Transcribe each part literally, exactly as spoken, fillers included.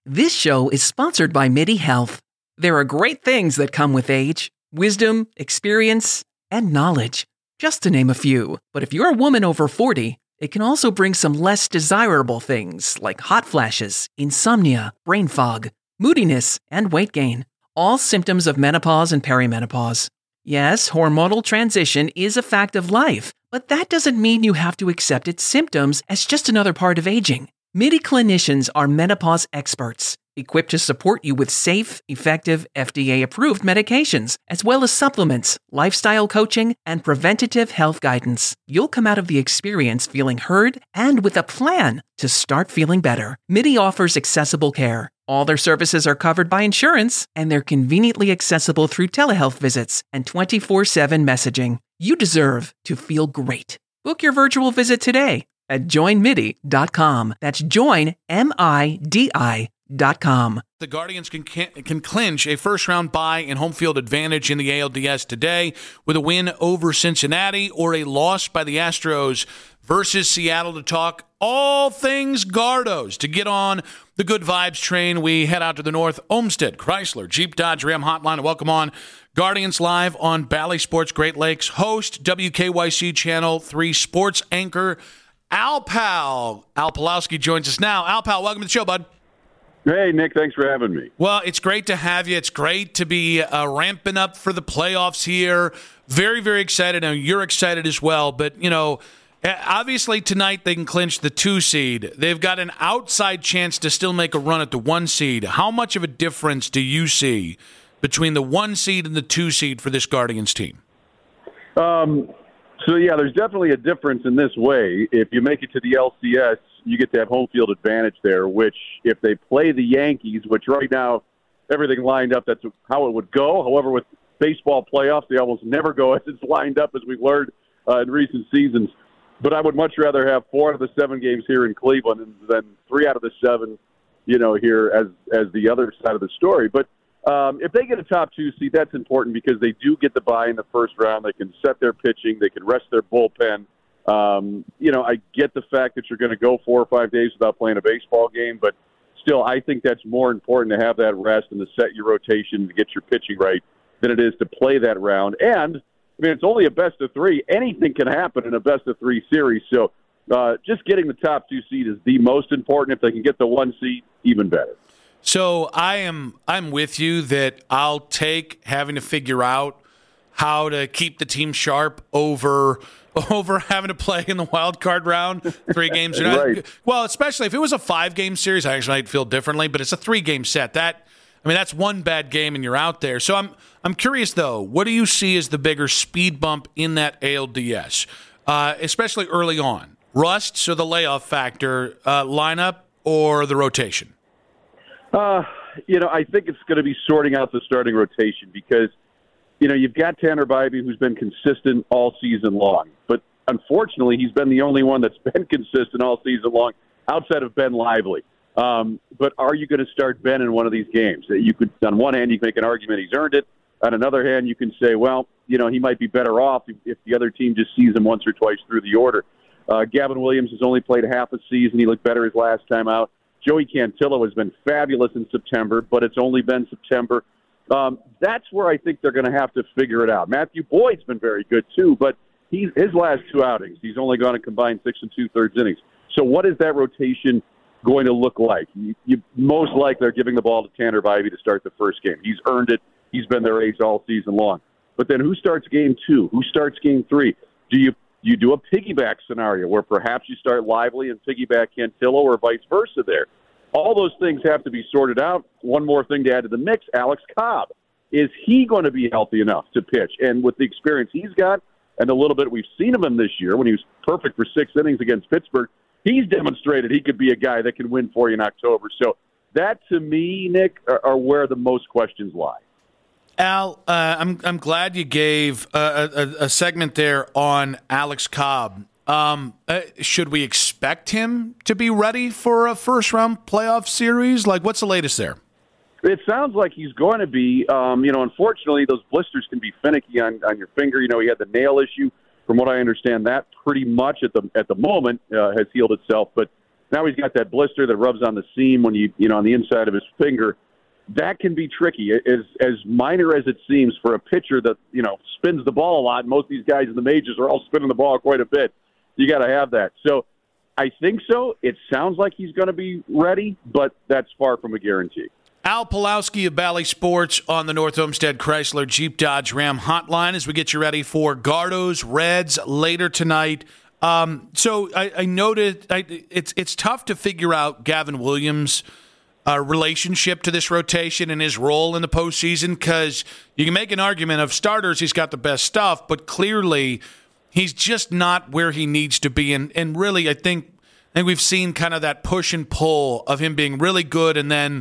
This show is sponsored by MIDI Health. There are great things that come with age: wisdom, experience, and knowledge, just to name a few. But if you're a woman over forty, it can also bring some less desirable things like hot flashes, insomnia, brain fog, moodiness, and weight gain, all symptoms of menopause and perimenopause. Yes, hormonal transition is a fact of life, but that doesn't mean you have to accept its symptoms as just another part of aging. MIDI clinicians are menopause experts, equipped to support you with safe, effective, F D A-approved medications, as well as supplements, lifestyle coaching, and preventative health guidance. You'll come out of the experience feeling heard and with a plan to start feeling better. MIDI offers accessible care. All their services are covered by insurance, and they're conveniently accessible through telehealth visits and twenty-four seven messaging. You deserve to feel great. Book your virtual visit today at join midi dot com. That's join, M I D I dot com. The Guardians can can clinch a first-round bye and home field advantage in the A L D S today with a win over Cincinnati or a loss by the Astros versus Seattle. To talk all things Gardos, to get on the good vibes train, we head out to the north. Olmsted Chrysler Jeep Dodge Ram hotline and welcome on Guardians Live on Bally Sports Great Lakes. Host, W K Y C Channel three sports anchor, Al Pal. Al Pawlowski joins us now. Al Pal, welcome to the show, bud. Hey, Nick, thanks for having me. Well, it's great to have you. It's great to be uh, ramping up for the playoffs here. Very, very excited. Now, you're excited as well. But, you know, obviously tonight they can clinch the two seed. They've got an outside chance to still make a run at the one seed. How much of a difference do you see between the one seed and the two seed for this Guardians team? Um, so, yeah, there's definitely a difference in this way. If you make it to the L C S, you get to have home field advantage there, which if they play the Yankees, which right now everything lined up, that's how it would go. However, with baseball playoffs, they almost never go as it's lined up, as we've learned uh, in recent seasons. But I would much rather have four out of the seven games here in Cleveland than three out of the seven, you know, here as as the other side of the story. But um, if they get a top two seed, that's important because they do get the bye in the first round. They can set their pitching. They can rest their bullpen. Um, you know, I get the fact that you're going to go four or five days without playing a baseball game, but still, I think that's more important to have that rest and to set your rotation to get your pitching right than it is to play that round. And, I mean, it's only a best of three. Anything can happen in a best of three series. So uh, just getting the top two seed is the most important. If they can get the one seed, even better. So I am I'm with you that I'll take having to figure out how to keep the team sharp over over having to play in the wild card round. Three games. Are not, right. Well, especially if it was a five-game series, I actually might feel differently, but it's a three-game set. That I mean, that's one bad game and you're out there. So I'm I'm curious, though, what do you see as the bigger speed bump in that A L D S, uh, especially early on? Rust, so the layoff factor, uh, lineup, or the rotation? Uh, you know, I think it's going to be sorting out the starting rotation because – you know, you've got Tanner Bybee, who's been consistent all season long. But unfortunately, he's been the only one that's been consistent all season long outside of Ben Lively. Um, but are you going to start Ben in one of these games? You could, on one hand, you can make an argument he's earned it. On another hand, you can say, well, you know, he might be better off if the other team just sees him once or twice through the order. Uh, Gavin Williams has only played half a season. He looked better his last time out. Joey Cantillo has been fabulous in September, but it's only been September. Um, that's where I think they're going to have to figure it out. Matthew Boyd's been very good, too, but he's, his last two outings, he's only going to combine six and two-thirds innings. So what is that rotation going to look like? You, you most likely are giving the ball to Tanner Bybee to start the first game. He's earned it. He's been their ace all season long. But then who starts game two? Who starts game three? Do you you do a piggyback scenario where perhaps you start Lively and piggyback Cantillo or vice versa there? All those things have to be sorted out. One more thing to add to the mix, Alex Cobb. Is he going to be healthy enough to pitch? And with the experience he's got and the little bit we've seen of him this year when he was perfect for six innings against Pittsburgh, he's demonstrated he could be a guy that can win for you in October. So that, to me, Nick, are, are where the most questions lie. Al, uh, I'm I'm glad you gave a, a, a segment there on Alex Cobb. Um, uh, should we expect him to be ready for a first-round playoff series? Like, what's the latest there? It sounds like he's going to be. Um, you know, unfortunately, those blisters can be finicky on, on your finger. You know, he had the nail issue. From what I understand, that pretty much at the at the moment uh, has healed itself. But Now he's got that blister that rubs on the seam when you, you know, on the inside of his finger. That can be tricky. As as minor as it seems for a pitcher that, you know, spins the ball a lot. Most of these guys in the majors are all spinning the ball quite a bit. You got to have that. So I think so. It sounds like he's going to be ready, but that's far from a guarantee. Al Pulowski of Bally Sports on the North Olmsted Chrysler Jeep Dodge Ram hotline as we get you ready for Gardos Reds later tonight. Um, so I, I noted I, it's it's tough to figure out Gavin Williams' uh, relationship to this rotation and his role in the postseason, because you can make an argument of starters, he's got the best stuff, but clearly he's just not where he needs to be. And, and really, I think, I think we've seen kind of that push and pull of him being really good and then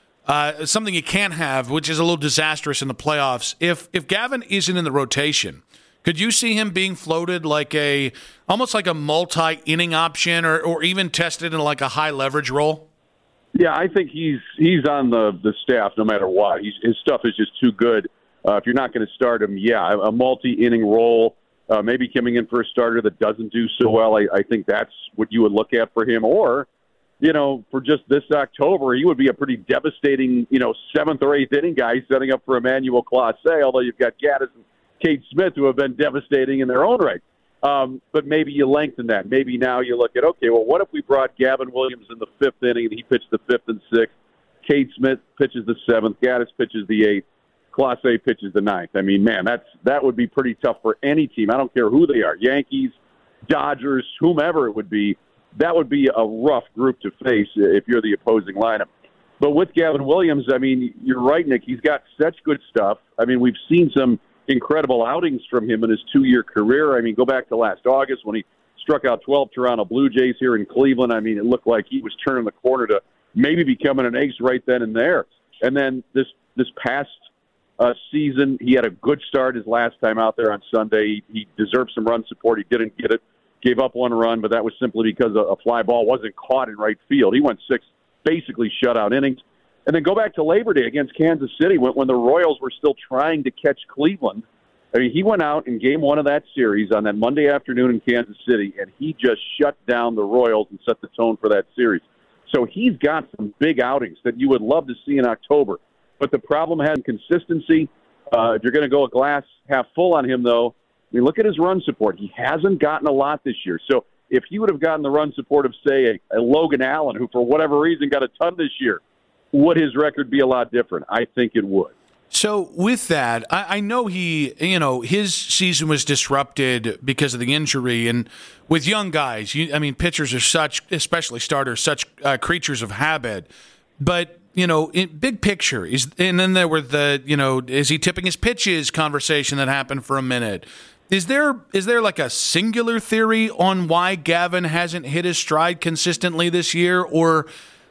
uh, something you can't have, which is a little disastrous in the playoffs. If if Gavin isn't in the rotation, could you see him being floated like a almost like a multi-inning option, or, or even tested in like a high leverage role? Yeah, I think he's he's on the, the staff no matter what. He's, his stuff is just too good. Uh, if you're not going to start him, yeah, a multi-inning role, uh, maybe coming in for a starter that doesn't do so well. I, I think that's what you would look at for him. Or, you know, for just this October, he would be a pretty devastating, you know, seventh or eighth inning guy setting up for Emmanuel Clase, although you've got Gaddis and Cade Smith, who have been devastating in their own right. Um, but maybe you lengthen that. Maybe now you look at, okay, well, what if we brought Gavin Williams in the fifth inning and he pitched the fifth and sixth? Cade Smith pitches the seventh. Gaddis pitches the eighth. Clase pitches the ninth. I mean, man, that's that would be pretty tough for any team. I don't care who they are, Yankees, Dodgers, whomever it would be. That would be a rough group to face if you're the opposing lineup. But with Gavin Williams, I mean, you're right, Nick. He's got such good stuff. I mean, we've seen some incredible outings from him in his two-year career. I mean, go back to last August when he struck out twelve Toronto Blue Jays here in Cleveland. I mean, it looked like he was turning the corner to maybe becoming an ace right then and there. And then this this past uh, season, he had a good start his last time out there on Sunday. He, he deserved some run support. He didn't get it. Gave up one run, but that was simply because a, a fly ball wasn't caught in right field. He went six basically shutout innings. And then go back to Labor Day against Kansas City when, when the Royals were still trying to catch Cleveland. I mean, he went out in game one of that series on that Monday afternoon in Kansas City, and he just shut down the Royals and set the tone for that series. So he's got some big outings that you would love to see in October. But the problem has consistency. Uh, if you're going to go a glass half full on him, though, I mean, look at his run support. He hasn't gotten a lot this year. So if he would have gotten the run support of, say, a, a Logan Allen, who for whatever reason got a ton this year, would his record be a lot different? I think it would. So with that, I, I know he, you know, his season was disrupted because of the injury. And with young guys, you, I mean, pitchers are such, especially starters, such uh, creatures of habit. But, you know, in big picture, is, and then there were the, you know, is he tipping his pitches conversation that happened for a minute. Is there is there like a singular theory on why Gavin hasn't hit his stride consistently this year, or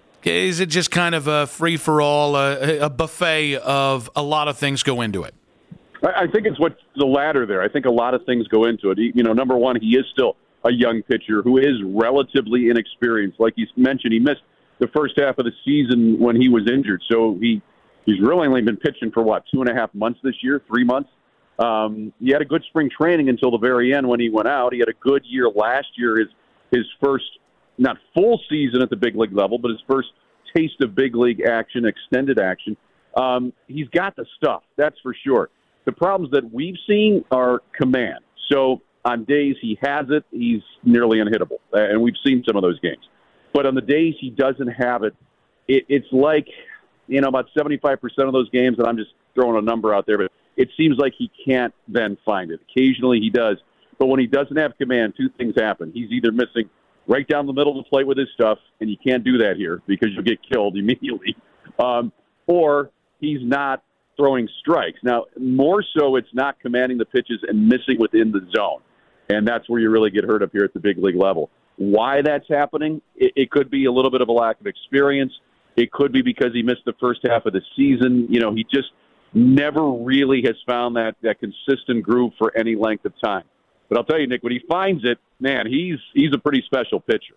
is it just kind of a free-for-all, a, a buffet of a lot of things go into it? I think it's what the latter there. I think a lot of things go into it. He, you know, number one, he is still a young pitcher who is relatively inexperienced. Like you mentioned, he missed the first half of the season when he was injured. So he he's really only been pitching for, what, two and a half months this year, three months? Um, he had a good spring training until the very end when he went out. He had a good year last year, his his first, not full season at the big league level, but his first taste of big league action, extended action. Um, he's got the stuff, that's for sure. The problems that we've seen are command. So on days he has it, he's nearly unhittable, and we've seen some of those games. But on the days he doesn't have it, it it's like, you know, about seventy-five percent of those games, and I'm just throwing a number out there, but it seems like he can't then find it. Occasionally he does. But when he doesn't have command, two things happen. He's either missing right down the middle of the plate with his stuff, and you can't do that here because you'll get killed immediately, um, or he's not throwing strikes. Now, more so it's not commanding the pitches and missing within the zone, and that's where you really get hurt up here at the big league level. Why that's happening, it, it could be a little bit of a lack of experience. It could be because he missed the first half of the season. You know, he just never really has found that, that consistent groove for any length of time. But I'll tell you, Nick, when he finds it, man, he's he's a pretty special pitcher.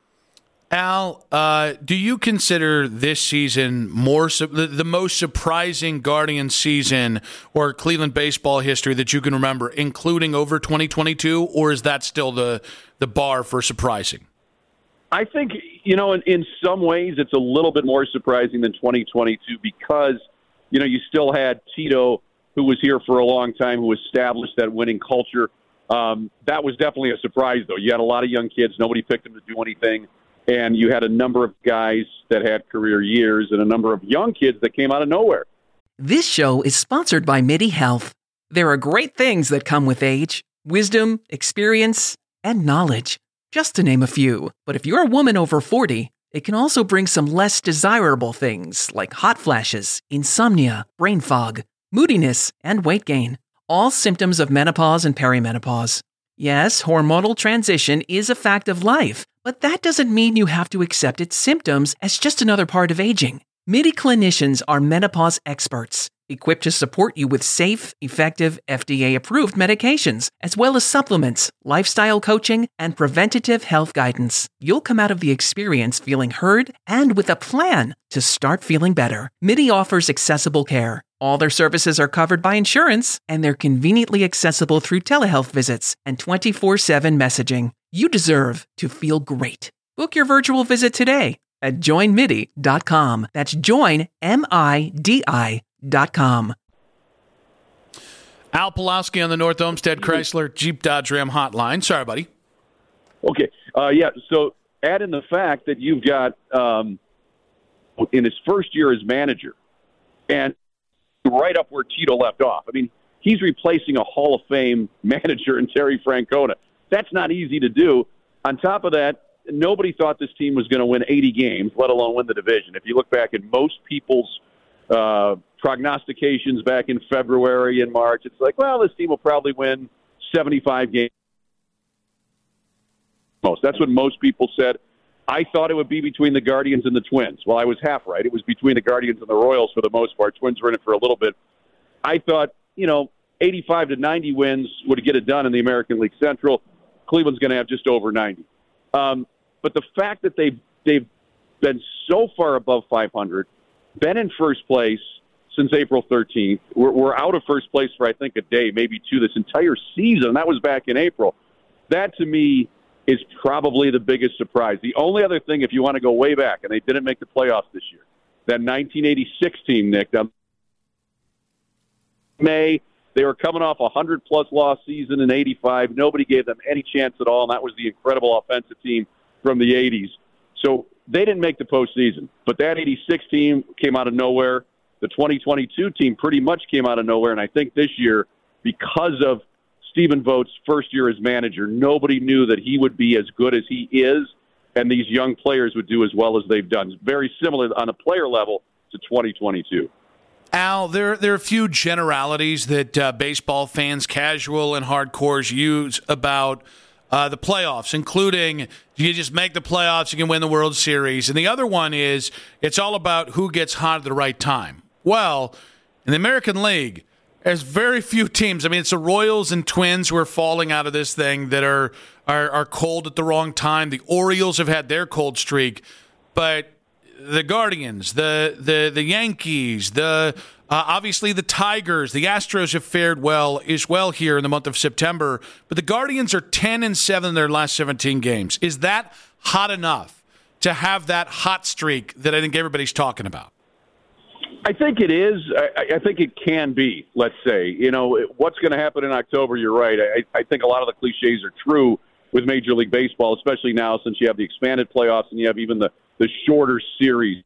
Al, uh, do you consider this season more su- the, the most surprising Guardian season or Cleveland baseball history that you can remember, including over twenty twenty-two, or is that still the the bar for surprising? I think, you know, in, in some ways it's a little bit more surprising than twenty twenty-two because, you know, you still had Tito, who was here for a long time, who established that winning culture. Um, that was definitely a surprise, though. You had a lot of young kids. Nobody picked them to do anything. And you had a number of guys that had career years and a number of young kids that came out of nowhere. This show is sponsored by MIDI Health. There are great things that come with age, wisdom, experience, and knowledge, just to name a few. But if you're a woman over forty, it can also bring some less desirable things like hot flashes, insomnia, brain fog, moodiness, and weight gain. All symptoms of menopause and perimenopause. Yes, hormonal transition is a fact of life, but that doesn't mean you have to accept its symptoms as just another part of aging. MIDI clinicians are menopause experts, equipped to support you with safe, effective, F D A-approved medications, as well as supplements, lifestyle coaching, and preventative health guidance. You'll come out of the experience feeling heard and with a plan to start feeling better. MIDI offers accessible care. All their services are covered by insurance, and they're conveniently accessible through telehealth visits and twenty-four seven messaging. You deserve to feel great. Book your virtual visit today at join midi dot com. That's join, M I D I dot com. Al Pulowski on the North Olmsted Chrysler Jeep Dodge Ram hotline. Sorry, buddy. Okay. Uh, yeah, so add in the fact that you've got, um, in his first year as manager, and right up where Tito left off. I mean, he's replacing a Hall of Fame manager in Terry Francona. That's not easy to do. On top of that, nobody thought this team was going to win eighty games, let alone win the division. If you look back at most people's uh, prognostications back in February and March, it's like, well, this team will probably win seventy-five games. Most. That's what most people said. I thought it would be between the Guardians and the Twins. Well, I was half right. It was between the Guardians and the Royals for the most part. Twins were in it for a little bit. I thought, you know, eighty-five to ninety wins would get it done in the American League Central. Cleveland's going to have just over ninety. Um, but the fact that they've, they've been so far above five hundred, been in first place since April thirteenth. We're, we're out of first place for, I think, a day, maybe two, this entire season. That was back in April. That, to me, is probably the biggest surprise. The only other thing, if you want to go way back, and they didn't make the playoffs this year, that nineteen eighty-six team, Nick, um, May, they were coming off a hundred-plus loss season in eighty-five. Nobody gave them any chance at all, and that was the incredible offensive team from the eighties. So they didn't make the postseason. But that eighty-six team came out of nowhere. The twenty twenty-two team pretty much came out of nowhere, and I think this year, because of Stephen Vogt's first year as manager, nobody knew that he would be as good as he is, and these young players would do as well as they've done. It's very similar on a player level to twenty twenty-two. Al, there, there are a few generalities that uh, baseball fans, casual and hardcores, use about uh, the playoffs, including you just make the playoffs, you can win the World Series. And the other one is it's all about who gets hot at the right time. Well, in the American League, there's very few teams. I mean, it's the Royals and Twins who are falling out of this thing that are, are are cold at the wrong time. The Orioles have had their cold streak, but the Guardians, the the the Yankees, the uh, obviously the Tigers, the Astros have fared well as well here in the month of September. But the Guardians are ten and seven in their last seventeen games. Is that hot enough to have that hot streak that I think everybody's talking about? I think it is. I, I think it can be, let's say. You know, what's going to happen in October, you're right. I, I think a lot of the cliches are true with Major League Baseball, especially now since you have the expanded playoffs and you have even the, the shorter series.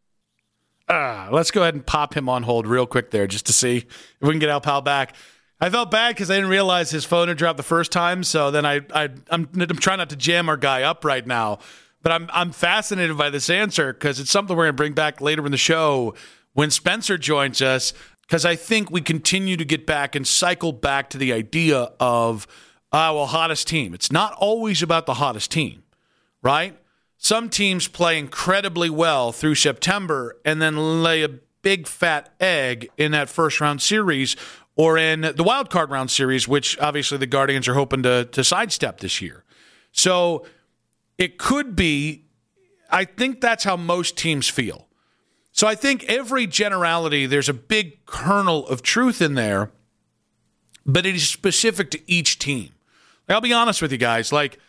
Uh, let's go ahead and pop him on hold real quick there just to see if we can get Al Pal back. I felt bad because I didn't realize his phone had dropped the first time, so then I, I, I'm, I'm trying not to jam our guy up right now. But I'm, I'm fascinated by this answer because it's something we're going to bring back later in the show when Spencer joins us, because I think we continue to get back and cycle back to the idea of, uh, well, hottest team. It's not always about the hottest team, right? Some teams play incredibly well through September and then lay a big fat egg in that first round series or in the wild card round series, which obviously the Guardians are hoping to, to sidestep this year. So it could be, I think that's how most teams feel. So I think every generality, there's a big kernel of truth in there, but it is specific to each team. Like, I'll be honest with you guys. Like,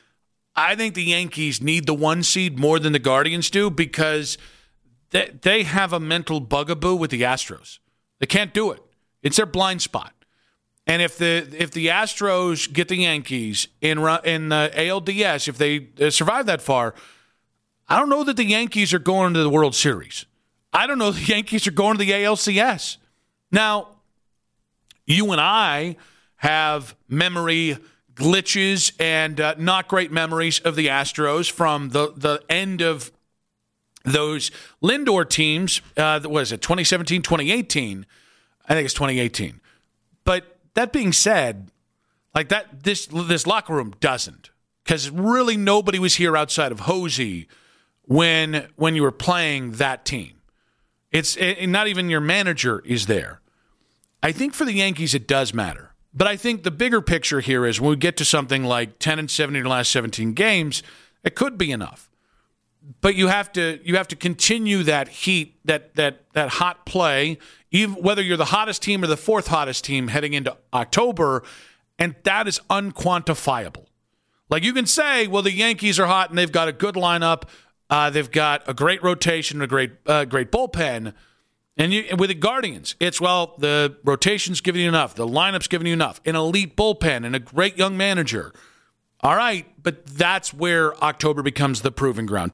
I think the Yankees need the one seed more than the Guardians do because they, they have a mental bugaboo with the Astros. They can't do it. It's their blind spot. And if the if the Astros get the Yankees in in the A L D S, if they survive that far, I don't know that the Yankees are going to the World Series. I don't know the Yankees are going to the A L C S. Now, you and I have memory glitches and uh, not great memories of the Astros from the, the end of those Lindor teams. Uh, what was it, twenty seventeen, twenty eighteen? I think it's twenty eighteen. But that being said, like that, this this locker room doesn't, because really nobody was here outside of Hosey when when you were playing that team. It's it, not even your manager is there. I think for the Yankees it does matter, but I think the bigger picture here is when we get to something like ten and seven in the last seventeen games, it could be enough. But you have to you have to continue that heat, that that that hot play, even whether you're the hottest team or the fourth hottest team heading into October, and that is unquantifiable. Like you can say, well, the Yankees are hot and they've got a good lineup, uh, they've got a great rotation, a great uh, great bullpen, and you, with the Guardians, it's well the rotation's giving you enough, the lineup's giving you enough, an elite bullpen and a great young manager. All right, but that's where October becomes the proving ground.